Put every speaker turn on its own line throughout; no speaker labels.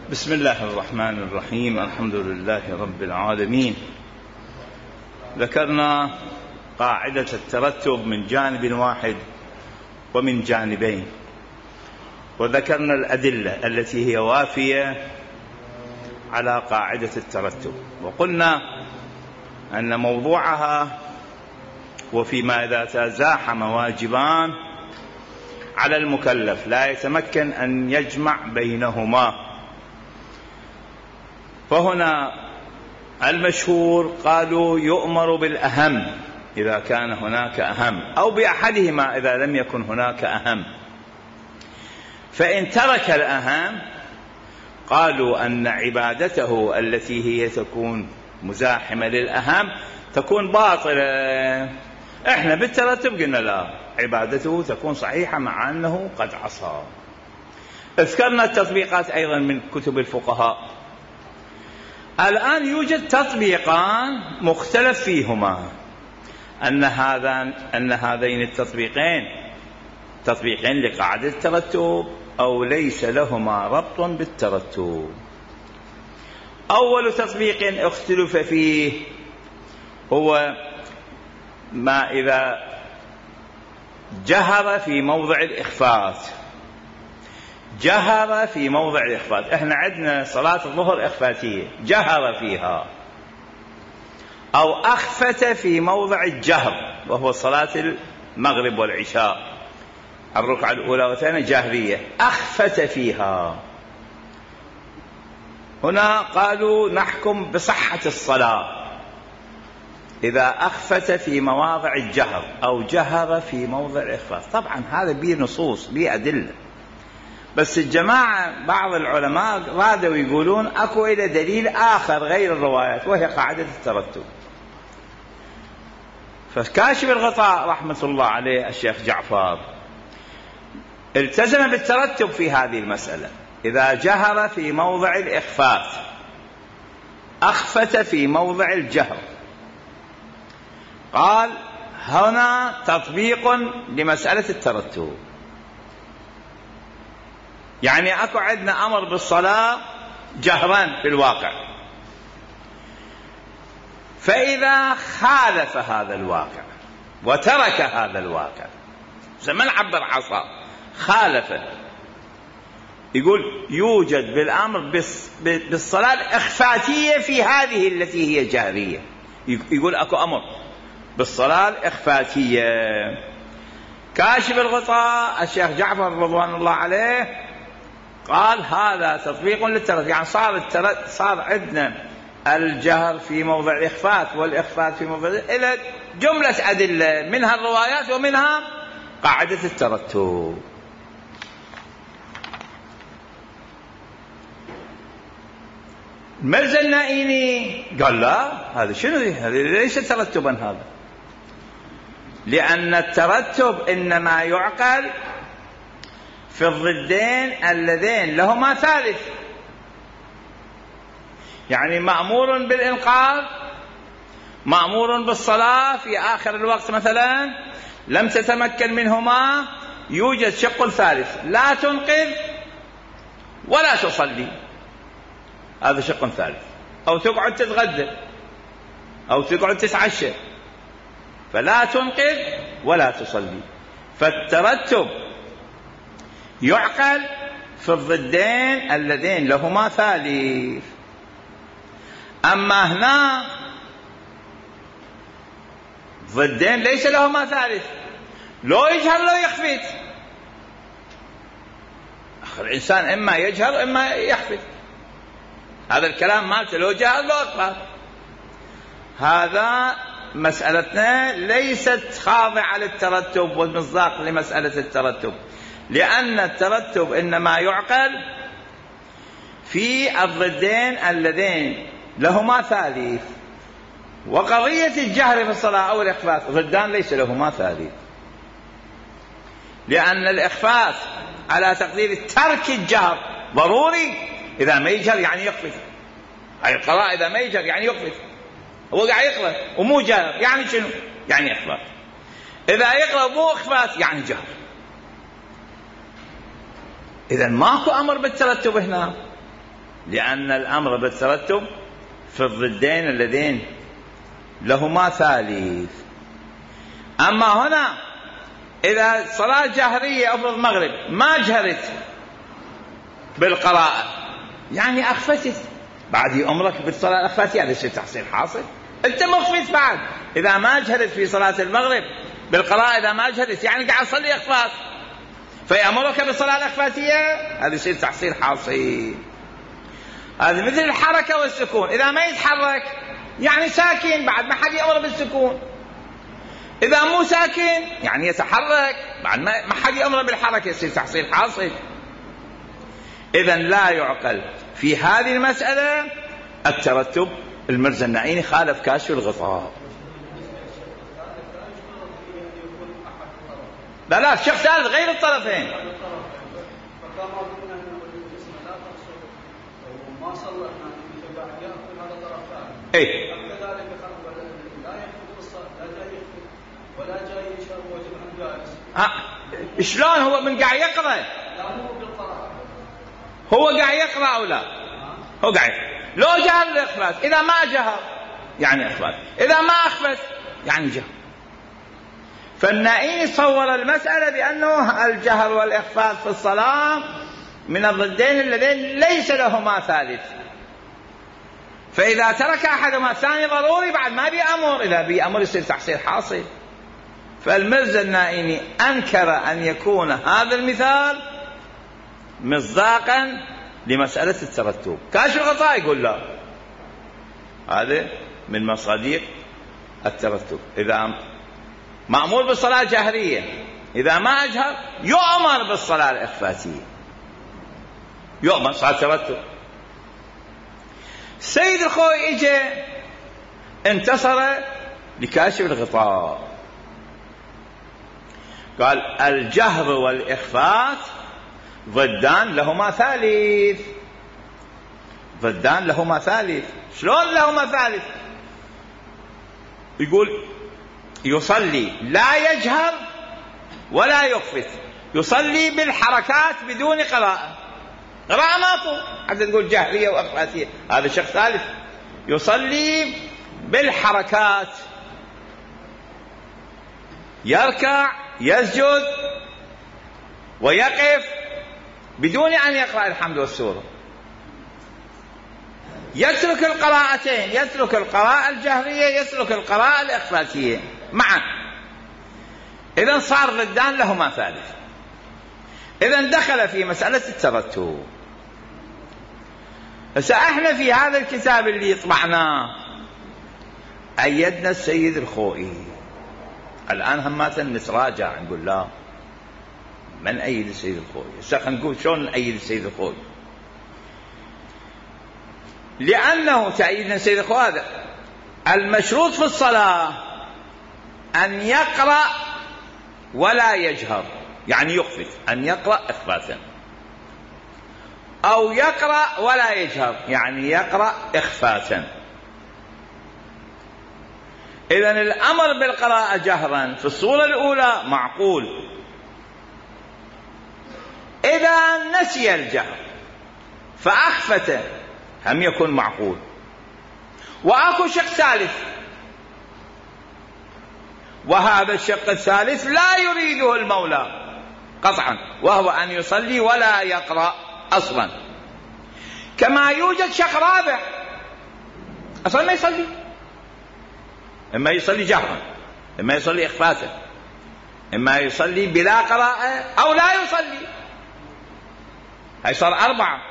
بسم الله الرحمن الرحيم. الحمد لله رب العالمين. ذكرنا قاعدة الترتب من جانب واحد ومن جانبين، وذكرنا الأدلة التي هي وافية على قاعدة الترتب، وقلنا أن موضوعها وفيما إذا تزاحم واجبان على المكلف لا يتمكن أن يجمع بينهما. فهنا المشهور قالوا يؤمر بالأهم إذا كان هناك أهم، أو بأحدهما إذا لم يكن هناك أهم. فإن ترك الأهم قالوا أن عبادته التي هي تكون مزاحمة للأهم تكون باطلة. احنا بالترتب قلنا لا، عبادته تكون صحيحة مع أنه قد عصى. اذكرنا التطبيقات أيضا من كتب الفقهاء. الآن يوجد تطبيقان مختلف فيهما، أن هذين التطبيقين تطبيقين لقاعدة الترتب أو ليس لهما ربط بالترتب. أول تطبيق اختلف فيه هو ما إذا جهر في موضع الإخفات. جهر في موضع الإخفات، احنا عندنا صلاة الظهر إخفاتية جهر فيها، أو أخفت في موضع الجهر وهو صلاة المغرب والعشاء، الركعة الأولى والثانية جاهرية، أخفت فيها. هنا قالوا نحكم بصحة الصلاة إذا أخفت في مواضع الجهر أو جهر في موضع الإخفات. طبعا هذا به نصوص به أدلة، بس الجماعة بعض العلماء رادوا يقولون أكو إلى دليل آخر غير الروايات، وهي قاعدة الترتب. فكاشف الغطاء رحمة الله عليه الشيخ جعفر التزم بالترتب في هذه المسألة. إذا جهر في موضع الإخفات أخفت في موضع الجهر، قال هنا تطبيق لمسألة الترتب. يعني أكو عندنا أمر بالصلاة جهرا في الواقع، فإذا خالف هذا الواقع وترك هذا الواقع، زمن عبر عصا خالفه، يقول يوجد بالأمر بالصلاة الإخفاتية في هذه التي هي جهرية. يقول أكو أمر بالصلاة الإخفاتية. كاشف الغطاء الشيخ جعفر رضوان الله عليه قال هذا تطبيق للترتب، يعني صار عندنا الجهر في موضع الإخفات والإخفات في موضع إلى جملة أدلة، منها الروايات ومنها قاعدة الترتب. مرزا النائيني قال لا، هذا شنو؟ هذا ليس ترتبا، هذا لأن الترتب إنما يعقل في الضدين اللذين لهما ثالث. يعني مأمور بالإنقاذ، مأمور بالصلاة في آخر الوقت مثلا لم تتمكن منهما، يوجد شق ثالث، لا تنقذ ولا تصلي، هذا شق ثالث. أو تقعد تتغدى أو تقعد تتعشى، فلا تنقذ ولا تصلي. فالترتب يعقل في الضدين اللذين لهما ثالث. أما هنا ضدين ليس لهما ثالث، لو يجهر لو يخفت. الإنسان إما يجهر إما يخفت، هذا الكلام مالته لو جهر لو أخفت. هذا مسألتنا ليست خاضعة للترتب والمصداق لمسألة الترتب، لأن الترتب إنما يعقل في الضدين اللذين لهما ثالث. وقضية الجهر في الصلاة أو الإخفات ضدان ليس لهما ثالث، لأن الإخفات على تقدير ترك الجهر ضروري، إذا ما يجهر يعني يخفت. هاي القراءة إذا ما يجهر يعني يخفت، هو قاعد يقرأ ومو جهر يعني شنو؟ يعني إخفات. إذا يقرأ مو إخفات يعني جهر. إذن ماكو أمر بالترتب هنا، لأن الأمر بالترتب في الضدين اللذين لهما ثالث. أما هنا إذا صلاة جهرية أفرض المغرب ما جهرت بالقراءة يعني أخفتت، بعد أمرك بالصلاة الأخفاتية، هذا الشيء تحصيل حاصل، أنت مخفت بعد. إذا ما جهرت في صلاة المغرب بالقراءة، إذا ما جهرت يعني قاعد صلي إخفات، فيأمرك بالصلاة الأخفاتية، هذا الشيء تحصيل حاصل. هذا مثل الحركة والسكون، إذا ما يتحرك يعني ساكن، بعد ما حد يأمر بالسكون. إذا مو ساكن يعني يتحرك، بعد ما حد يأمر بالحركة، يصير تحصيل حاصل. إذن لا يعقل في هذه المسألة الترتب. المرزا النعيني خالف كاشف الغطاء. لا الشيخ ثالث غير الطرفين. ايه شلون هو من قاعد يقرأ؟ هو قاعد يقرأ أو لا؟ هو قاعد لو جهر الإخفات، إذا ما جهر يعني إخفات، إذا ما أخفت يعني جهر. فالنائين صور المسألة بأنه الجهر والإخفات في الصلاة من الضدين اللذين ليس لهما ثالث، فإذا ترك أحدهما الثاني ضروري، بعد ما بيأمر، إذا بيأمر يصير تحصيل حاصل. فالمرزا النائيني أنكر أن يكون هذا المثال مصداقا لمسألة الترتب. كاشف الغطاء يقول لا، هذا من مصادق الترتب. إذا مأمور بالصلاة جهرية، إذا ما أجهر يؤمر بالصلاة الإخفاتية، يؤمر صلاة الترتب. سيد الخوي إجا انتصر لكاشف الغطاء، قال الجهر والإخفات ضدان لهما ثالث. ضدان لهما ثالث. شلون لهما ثالث؟ يقول يصلي لا يجهر ولا يخفت، يصلي بالحركات بدون قراءة. قراءة ماكو حتى تقول جهرية وإخفاتية، هذا شخص ثالث. يصلي بالحركات، يركع يسجد ويقف بدون أن يقرأ الحمد والسورة، يترك القراءتين، يترك القراءة الجهرية، يترك القراءة الإخفاتية معا. إذن صار ضدان لهما ثالث. إذن دخل في مسألة الترتب. هسه احنا في هذا الكتاب اللي طبعناه أيدنا السيد الخوئي. الآن همات نتراجع نقول لا، من أيد السيد الخوئي؟ هسه خلينا نقول شلون نأيد السيد الخوئي. لأنه تأييدنا السيد الخوئي هذا المشروط في الصلاة أن يقرأ ولا يجهر، يعني يخفت، أن يقرأ إخفاتا، أو يقرأ ولا يجهر يعني يقرأ إخفاتا. إذن الأمر بالقراءة جهرا في الصورة الأولى معقول. إذا نسي الجهر فأخفت هم يكون معقول. وأكو شق ثالث، وهذا الشق الثالث لا يريده المولى قطعا، وهو أن يصلي ولا يقرأ أصلا. كما يوجد شق رابع أصلا ما يصلي، إما يصلي جهرا، إما يصلي إخفاتا، إما يصلي بلا قراءة أو لا يصلي. هاي صار 4.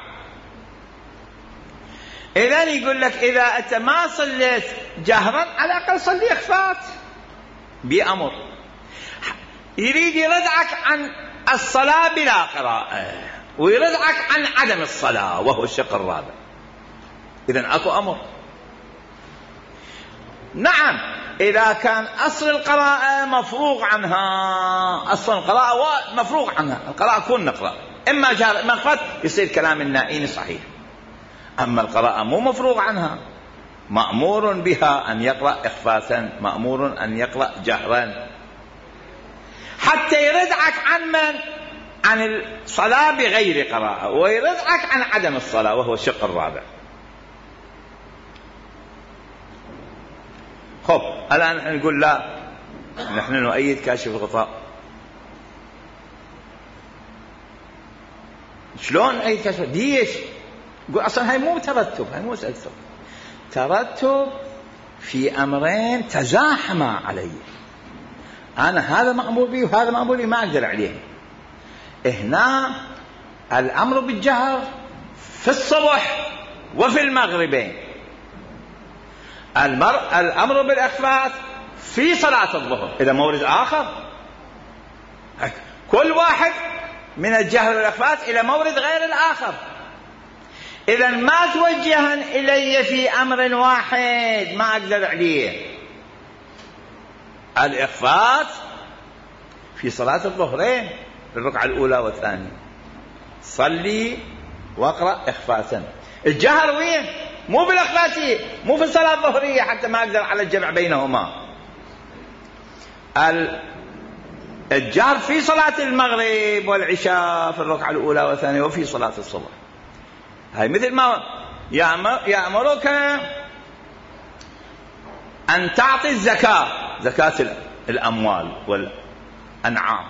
إذن يقول لك إذا أنت ما صليت جهرا على الأقل صلي إخفات بأمر. يريد يردعك عن الصلاة بلا قراءة، ويردعك عن عدم الصلاة وهو الشق الرابع. إذن أكو أمر. نعم إذا كان أصل القراءة مفروغ عنها، أصل القراءة مفروغ عنها، القراءة كون نقرأ إما جهر إما إخفات، يصير كلام النائين صحيح. أما القراءة مو مفروغ عنها، مأمور بها أن يقرأ إخفاتا، مأمور أن يقرأ جهرا، حتى يردعك عن من؟ عن الصلاة بغير قراءة ويردعك عن عدم الصلاة، وهو الشق الرابع. خب الآن نحن نقول لا، نحن نؤيد كاشف الغطاء. شلون نؤيد كاشف؟ ليش؟ نقول أصلا هاي مو ترتب، هاي مو ترتب في أمرين تزاحما علي، أنا هذا مأمور به وهذا مأمور به، ما أقدر عليه. هنا الأمر بالجهر في الصبح وفي المغربين، الأمر بالإخفاء في صلاة الظهر. إذا مورد آخر، كل واحد من الجهر والإخفاء إلى مورد غير الآخر. إذا ما توجها إلي في أمر واحد ما أقدر عليه. الإخفاء في صلاة الظهرين في الركعة الأولى والثانية، صلي واقرأ إخفاء. الجهر وين؟ مو بالإخفاء، مو في الصلاة الظهرية حتى ما أقدر على الجمع بينهما. الجهر في صلاة المغرب والعشاء في الركعة الأولى والثانية وفي صلاة الصبح. هاي مثل ما يأمرك أن تعطي الزكاة، زكاة الأموال والأنعام،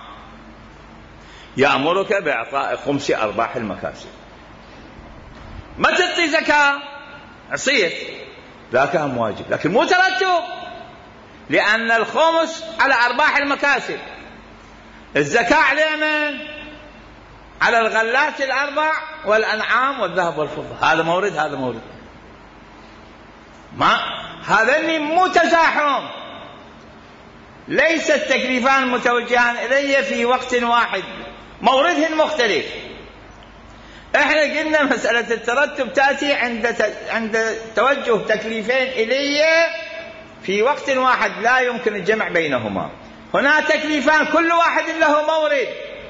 يأمرك بإعطاء خمس أرباح المكاسب. ما تعطي زكاة عصيت، ذاك هم واجب، لكن مو ترتب، لأن الخمس على أرباح المكاسب، الزكاة على من؟ على الغلات الأربع والأنعام والذهب والفضة. هذا مورد، هذا مورد، ما هذين مو تزاحم، ليس التكليفان متوجهان إلي في وقت واحد، موردهن مختلف. احنا قلنا مسألة الترتب تأتي عند توجه تكليفين إلي في وقت واحد لا يمكن الجمع بينهما. هنا تكليفان كل واحد له مورد.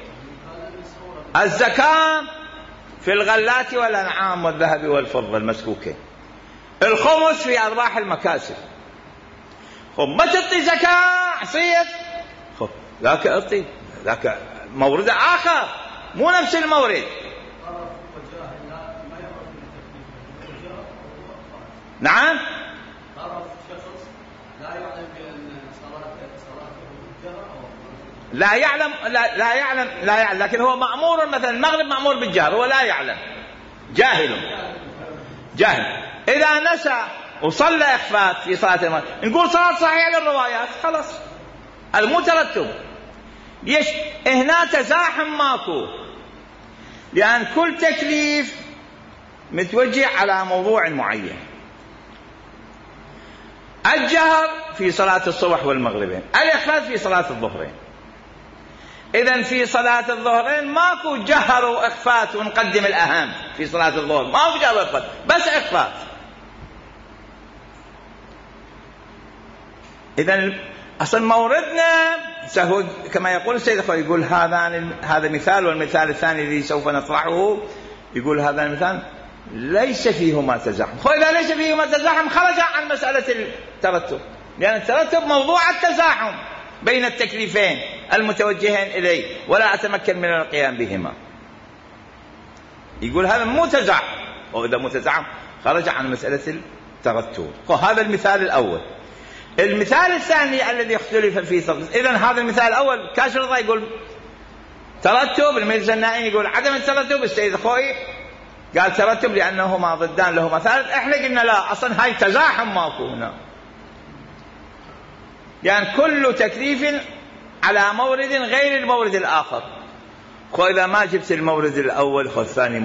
الزكاة في الغلات والأنعام والذهب والفضة المسكوكين، الخمس في أرباح المكاسب. خب ما تعطي زكاة عصيت، خب ذاك اعطي، ذاك مورد آخر مو نفس المورد. نعم، لا يعلم، لا يعلم، لكن هو مأمور. مثلا المغرب مأمور بالجهر، هو لا يعلم، جاهل. إذا نسى وصلى إخفاء في صلاة المغرب نقول صلاة صحيحة للروايات، خلاص المترتب. ليش؟ هنا تزاحم ماكو، لأن كل تكليف متوجه على موضوع معين. الجهر في صلاة الصبح والمغربين، الإخفاء في صلاة الظهرين. إذن في صلاة الظهرين ماكو جهر وإخفاء ونقدم الأهم. في صلاة الظهر ماكو جهر وإخفاء، بس إخفاء. إذن أصلا موردنا سهود كما يقول السيد الخوي، يقول هذا مثال، والمثال الثاني الذي سوف نطرحه يقول هذا المثال ليس فيهما تزاحم. إذا ليس فيهما تزاحم خرج عن مسألة الترتب، لأن الترتب موضوع التزاحم بين التكليفين المتوجهين إليه، ولا أتمكن من القيام بهما. يقول هذا مو تزاحم، وإذا متزاحم خرج عن مسألة الترتب. هذا المثال الأول. المثال الثاني الذي اختلف فيه ترتب. إذن هذا المثال الأول كاشف الغطاء يقول ترتب، الميرزا النائي يقول عدم الترتب، السيد الخوئي قال ترتب لأنهما ضدان لهما ثالث. احنا قلنا لا، أصلا هاي تزاحم ماكو هنا، يعني كل تكليف على مورد غير المورد الآخر. إذا ما جبت المورد الأول خذ الثاني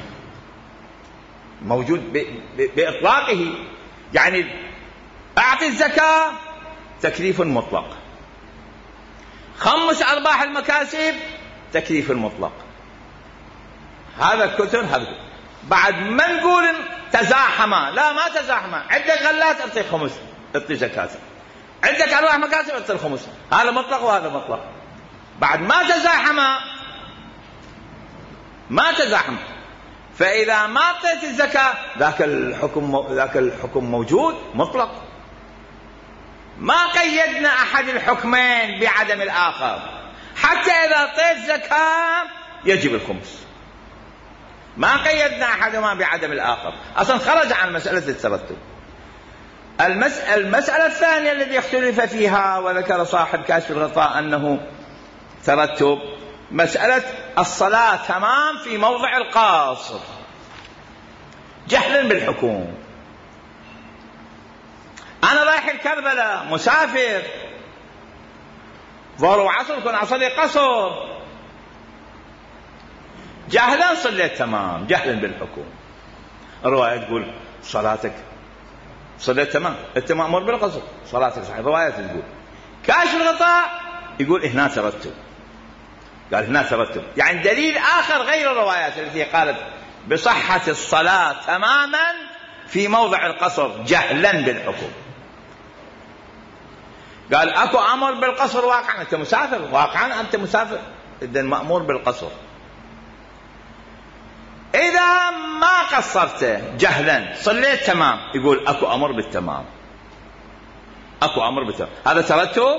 موجود بإطلاقه. يعني أعطي الزكاة تكليف مطلق، خمس أرباح المكاسب تكليف مطلق. هذا كثر، هذا بعد ما نقول تزاحما، لا ما تزاحما. عندك غلات اعطي خمس، اعطي زكاة. عندك أرباح مكاسب اعطي الخمس. هذا مطلق وهذا مطلق. بعد ما تزاحم. فإذا ما أعطيت الزكاة ذاك الحكم موجود مطلق. ما قيدنا أحد الحكمين بعدم الآخر. حتى إذا أعطيت زكاة يجب الخمس، ما قيدنا أحدهما بعدم الآخر، أصلا خرج عن مسألة الترتب. المسألة الثانية التي اختلف فيها وذكر صاحب كاشف الغطاء أنه ترتب، مسألة الصلاة تمام في موضع القاصر جهلا بالحكم. أنا رايح الكربلاء مسافر، ظهر وعصر كن أصلي قصر، جاهلا صليت تمام جهلا بالحكم. الرواية تقول صلاتك صليت تمام، أنت مأمور بالقصر صلاتك صحيح. الرواية تقول كاشف الغطاء يقول هنا ترتب، قال هنا ترتب، يعني دليل آخر غير الروايات التي قالت بصحة الصلاة تماما في موضع القصر جهلا بالحكم. قال أكو أمر بالقصر واقعا، أنت مسافر واقعا، أنت مسافر إذن مأمور بالقصر. إذا ما قصرت جهلا صليت تمام، يقول أكو أمر بالتمام، أكو أمر بالتمام. هذا ترتب.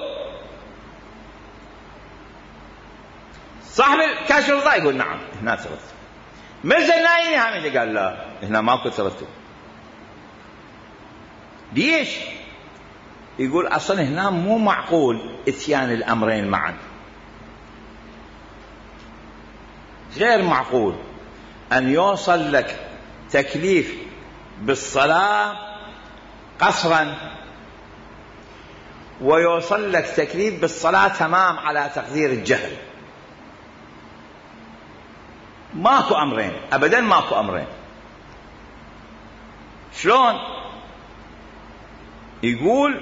صاحب كاشف الغطاء يقول نعم هنا ترتب. مرزا النايني هم قال لا هنا ماكو ترتب. ليش؟ يقول أصلا هنا مو معقول اتيان الأمرين معا، غير معقول أن يوصل لك تكليف بالصلاة قصرا ويوصل لك تكليف بالصلاة تمام على تقدير الجهل. ماكو أمرين أبدا، ماكو أمرين. شلون؟ يقول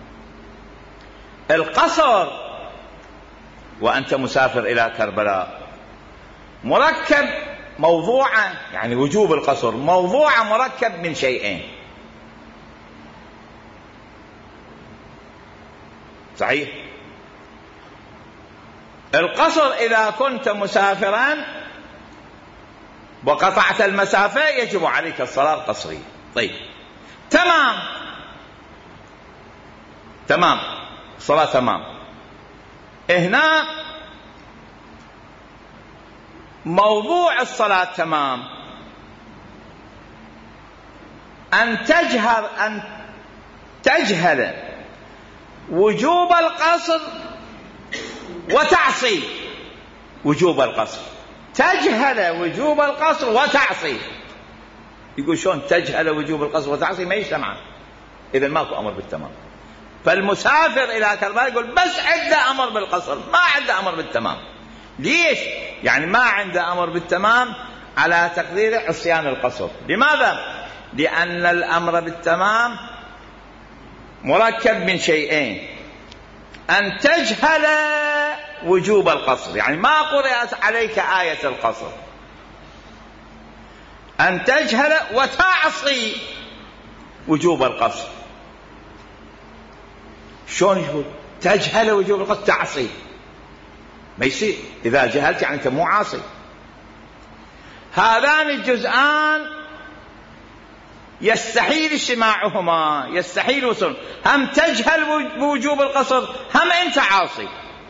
القصر وأنت مسافر إلى كربلاء مركب موضوعة، يعني وجوب القصر موضوعة مركب من شيئين، صحيح؟ القصر إذا كنت مسافرا وقطعت المسافة يجب عليك الصلاة القصرية. طيب تمام تمام صلاة تمام. هنا موضوع الصلاة تمام أن تجهل وجوب القصر وتعصي وجوب القصر، تجهل وجوب القصر وتعصي. يقول شلون تجهل وجوب القصر وتعصي؟ ما يجتمعان، إذن ماكو أمر بالتمام. فالمسافر إلى كربلاء يقول بس عنده أمر بالقصر ما عنده أمر بالتمام. ليش؟ يعني ما عنده أمر بالتمام على تقدير عصيان القصر. لماذا؟ لأن الأمر بالتمام مركب من شيئين، أن تجهل وجوب القصر، يعني ما قرأت عليك آية القصر، أن تجهل وتعصي وجوب القصر. شلون يقول تجهل وجوب القصر تعصي؟ ما يصير، إذا جهلت يعني أنت مو عاصي. هذان الجزءان يستحيل اجتماعهما، يستحيل وصول، هم تجهل بوجوب القصر هم أنت عاصي.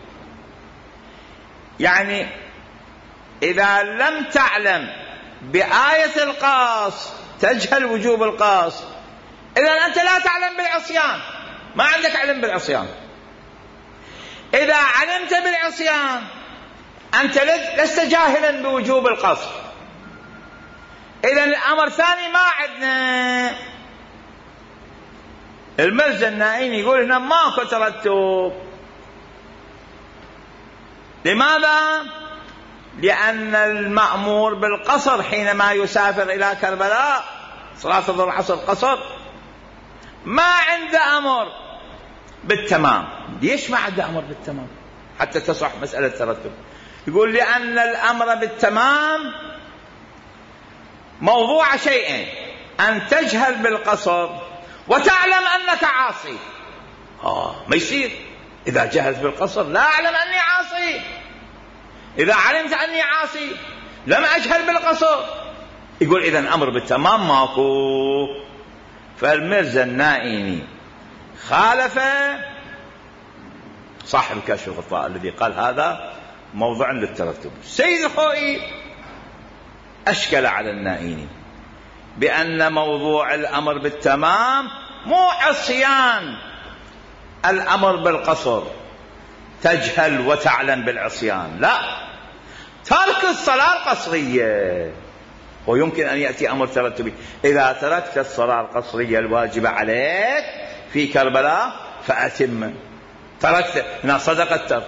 يعني إذا لم تعلم بآية القاص تجهل وجوب القاص، إذن أنت لا تعلم بالعصيان، ما عندك علم بالعصيان. إذا علمت بالعصيان أنت لست جاهلا بوجوب القصر، إذن الأمر ثاني ما عندنا. المرزا النائين يقول هنا ماكو ترتب. لماذا؟ لأن المأمور بالقصر حينما يسافر إلى كربلاء صلاة الظهر والعصر قصر ما عنده أمر بالتمام. ليش ما عنده أمر بالتمام حتى تصح مسألة الترتب؟ يقول لأن الأمر بالتمام موضوع شيئين، أن تجهل بالقصر وتعلم أنك عاصي. ما يصير، إذا جهلت بالقصر لا أعلم أني عاصي، إذا علمت أني عاصي لم أجهل بالقصر. يقول إذن أمر بالتمام ماكو. فالمرزا النائيني خالف صاحب كشف الغطاء الذي قال هذا موضع للترتب. السيد الخوئي أشكل على النائيني بأن موضوع الأمر بالتمام مو عصيان الأمر بالقصر، تجهل وتعلم بالعصيان، لا، ترك الصلاة القصرية. ويمكن أن يأتي أمر ترتبي: إذا تركت الصلاة القصرية الواجبة عليك في كربلاء فأتم. تركت، هنا صدق الترك،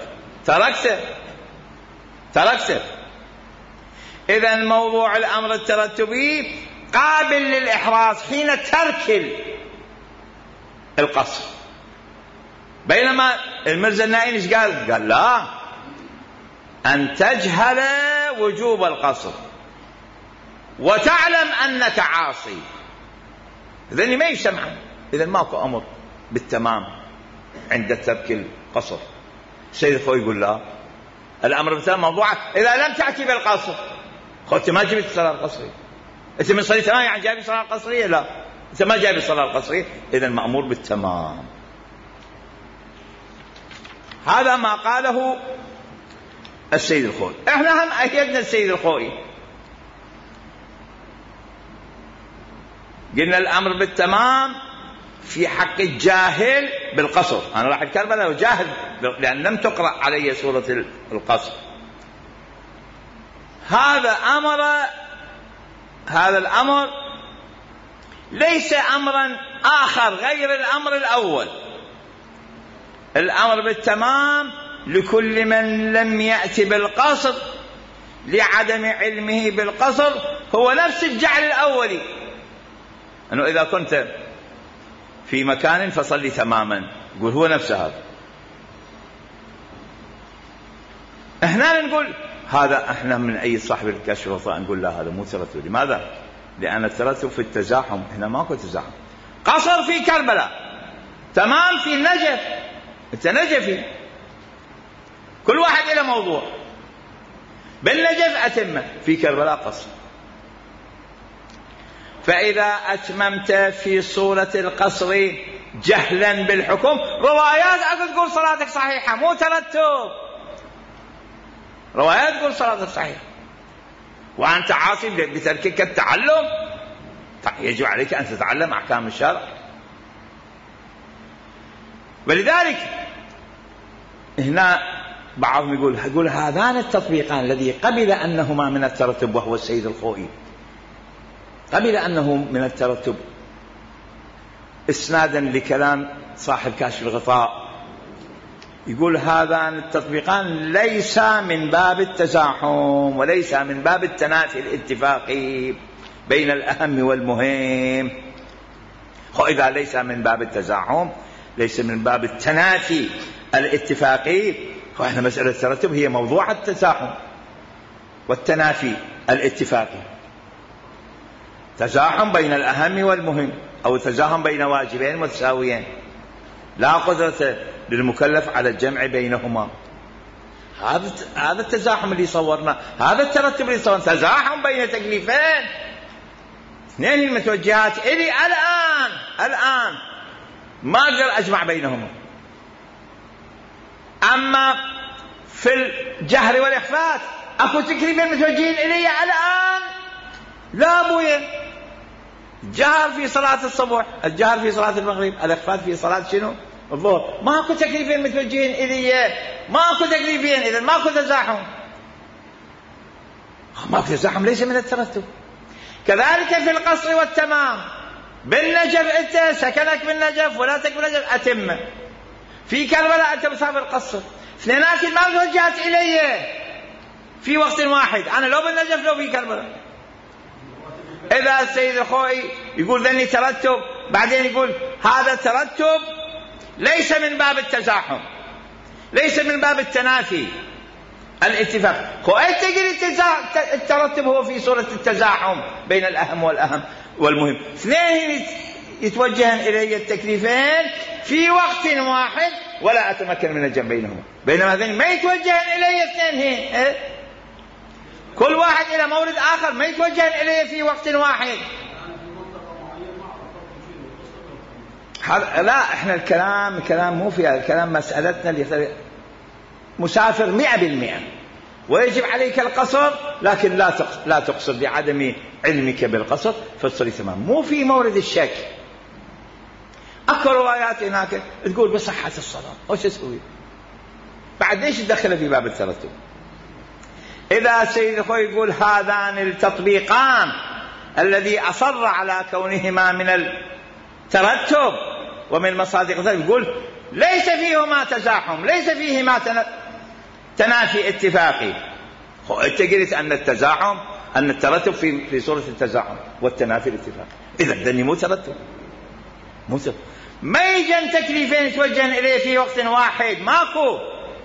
تركت. إذن موضوع الأمر الترتبي قابل للإحراز حين ترك القصر. بينما المرزا النائين ايش قال؟ لا، أن تجهل وجوب القصر وتعلم أنك عاصي، إذن ما يجتمعان. إذن ماكو أمر بالتمام عند ترك القصر. السيد الخوئي يقول لا، الأمر بالتمام موضوع إذا لم تأتي بالقصر. أنت ما جبت الصلاة القصرية، أنت من صليت يعني جايب الصلاة القصرية؟ لا، أنت ما جايب الصلاة القصرية، إذن مأمور بالتمام. هذا ما قاله السيد الخوئي. احنا هم أيدنا السيد الخوئي، قلنا الأمر بالتمام في حق الجاهل بالقصر. أنا راح الكربلاء وجاهل لأن لم تقرأ علي سورة القصر. هذا الأمر ليس أمرا آخر غير الأمر الأول. الأمر بالتمام لكل من لم يأتي بالقصر لعدم علمه بالقصر، هو نفس الجعل الأولي، أنه إذا كنت في مكان فصلي تماما، يقول هو نفس هذا. احنا نقول هذا، احنا من أي صاحب الكشف والرضا نقول لا، هذا مو ترتب. لماذا؟ لأن الترتب في التزاحم، احنا ماكو تزاحم. قصر في كربلاء، تمام في النجف، انت نجفي، كل واحد له موضوع. بالنجف أتمه، في كربلاء قصر. فإذا أتممت في صورة القصر جهلا بالحكم، روايات تقول صلاتك صحيحة، مو ترتب. روايات تقول صلاتك صحيحة وأنت عاصي بتركك التعلم. يجب عليك أن تتعلم أحكام الشرع. ولذلك هنا بعضهم يقول هذان التطبيقان الذي قبل أنهما من الترتب، وهو السيد الخوئي قبل أنه من الترتب إسنادا لكلام صاحب كاشف الغطاء، يقول هذان التطبيقان ليس من باب التزاحم وليس من باب التنافي الاتفاقي بين الأهم والمهم. وإذا ليس من باب التزاحم ليس من باب التنافي الاتفاقي، وإحنا مسألة الترتب هي موضوع التزاحم والتنافي الاتفاقي، تزاحم بين الأهم والمهم، أو تزاحم بين واجبين متساويين لا قدرة للمكلف على الجمع بينهما. هذا التزاحم اللي صورنا، هذا الترتب اللي صورنا، تزاحم بين تكليفين اثنين المتوجهات إلي الآن ما أقدر أجمع بينهما. أما في الجهر والإخفاء أكو تكليفين متوجهين إلي الآن، لا بويا، الجهر في صلاة الصبح، الجهر في صلاة المغرب، الإخفاء في صلاة شنو؟ الظهر. ماكو تكليفين متوجهين إلي، ماكو تكليفين، إذن ماكو تزاحم. ماكو تزاحم ليس من الترتب. كذلك في القصر والتمام. بالنجف أنت سكنك بالنجف ولا تكن بالنجف أتم. في كربلاء أنت مسافر قصر، اثنينات ما توجهت إلي في وقت واحد، أنا لو بالنجف لو في كربلاء. إذا السيد الخوئي يقول ذني ترتب، بعدين يقول هذا الترتب ليس من باب التزاحم، ليس من باب التنافي الاتفاق. خوئي تقول الترتب هو في صورة التزاحم بين الأهم والمهم، اثنين يتوجهن إلي التكليفين في وقت واحد ولا أتمكن من الجمع بينهما، بينما هذين ما يتوجهن إلي اثنين، كل واحد إلى مورد آخر، ما يتوجهن إليه في وقت واحد. لا، احنا الكلام مو في هذا الكلام، مسألتنا اللي مسافر 100%، ويجب عليك القصر، لكن لا تقصر لعدم علمك بالقصر فتصلي تمام. مو في مورد الشك. اكو روايات هناك تقول بصحة الصلاة، وش اسوي بعد؟ ليش تدخل في باب الترتب؟ إذا سيد الخوي يقول هذان التطبيقان الذي أصر على كونهما من الترتب ومن مصادق ذلك، يقول ليس فيهما تزاحم، ليس فيهما تنافي اتفاقي. أنت قلت أن التزاحم، أن الترتب في صورة التزاحم والتنافي الاتفاقي، إذا ذني مو ترتب. ما يجن تكليفين توجهن إليه في وقت واحد، ماكو.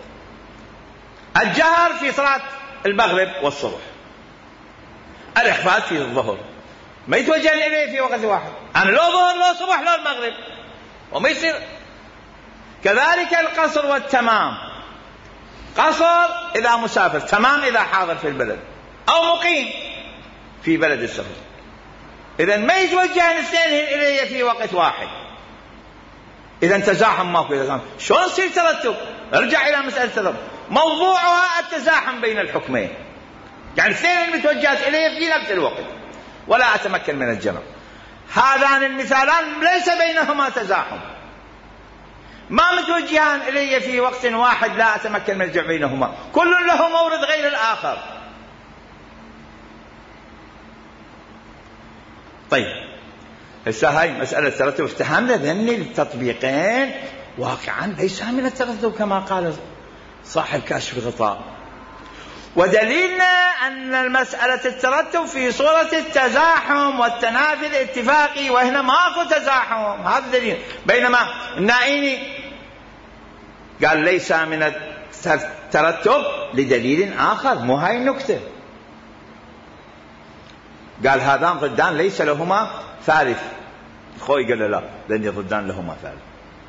الجهر في صلاة المغرب والصبح، الإخفاء في الظهر، ما يتوجهن إليه في وقت واحد. أنا لو ظهر لو صبح لو المغرب، وما يصير. كذلك القصر والتمام، قصر إذا مسافر، تمام إذا حاضر في البلد أو مقيم في بلد السفر. إذن ما يتوجهن اثنين إليه في وقت واحد. إذن تزاحم ماكو. إذا شلون يصير ترتب؟ ارجع إلى مسألة الترتب، موضوعها التزاحم بين الحكمين، يعني اثنين المتوجهات إليه في نفس الوقت ولا أتمكن من الجمع. هذان المثالان ليس بينهما تزاحم، ما متوجهان إليه في وقت واحد لا أتمكن من الجمع بينهما، كل له مورد غير الآخر. طيب هسه هاي مسألة الترتب افتهمنا ذن التطبيقين واقعا ليس من الترتب كما قال صاحب كاشف الغطاء. ودليلنا أن المسألة الترتب في صورة التزاحم والتنافي الاتفاقي، وهنا ماكو تزاحم، هذا دليل. بينما النائيني قال ليس من الترتب لدليل آخر، مو هاي النكتة. قال هذان ضدان ليس لهما ثالث. خوي قال لا، لأن ضدان لهما ثالث.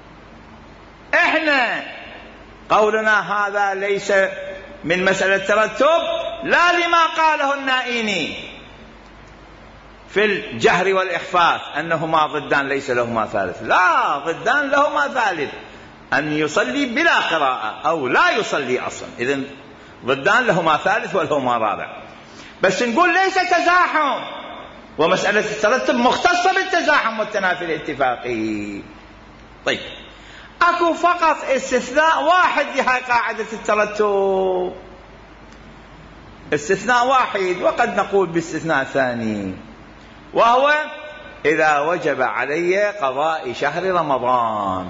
احنا قولنا هذا ليس من مسألة الترتب لا لما قاله النائيني في الجهر والإخفاء أنهما ضدان ليس لهما ثالث، لا، ضدان لهما ثالث، أن يصلي بلا قراءة أو لا يصلي أصلا. إذن ضدان لهما ثالث ولهما رابع. بس نقول ليس تزاحم، ومسألة الترتب مختصة بالتزاحم والتنافي الاتفاقي. طيب أكو فقط استثناء واحد لهاي قاعدة الترتب، استثناء واحد، وقد نقول باستثناء ثاني، وهو إذا وجب علي قضاء شهر رمضان.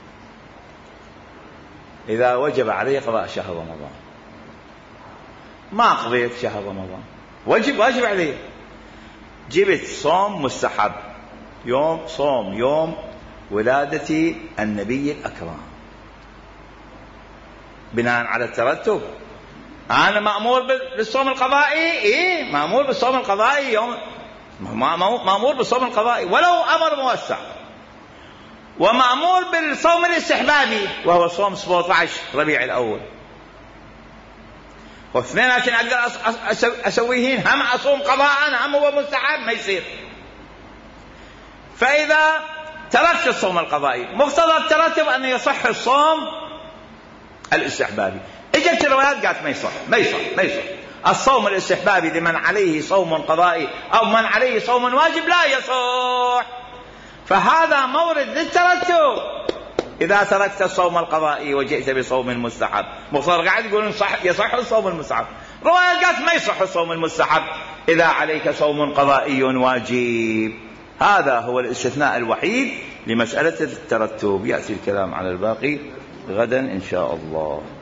إذا وجب علي قضاء شهر رمضان، ما قضيت شهر رمضان، واجب علي، جبت صوم مستحب، يوم صوم يوم ولادة النبي الأكرم، بناء على الترتب أنا مأمور بالصوم القضائي. إيه، مأمور بالصوم القضائي، يوم مأمور بالصوم القضائي ولو أمر موسع، ومأمور بالصوم الاستحبابي وهو صوم 17 ربيع الأول. واثنين عشان أقدر أسويهين، هم أصوم قضاء هم هو مستحب، ما يصير. فإذا تركت الصوم القضائي، مقتضى الترتب أن يصح الصوم الاستحبابي. اجت الروايات قالت ما يصح الصوم الاستحبابي لمن عليه صوم قضائي أو من عليه صوم واجب لا يصح. فهذا مورد للترتب. إذا تركت الصوم القضائي وجئت بصوم مستحب، مقتضى قاعد يقولون يصح الصوم المستحب. روايات قالت ما يصح الصوم المستحب إذا عليك صوم قضائي واجب. هذا هو الاستثناء الوحيد لمسألة الترتب. يأتي الكلام على الباقي غدا إن شاء الله.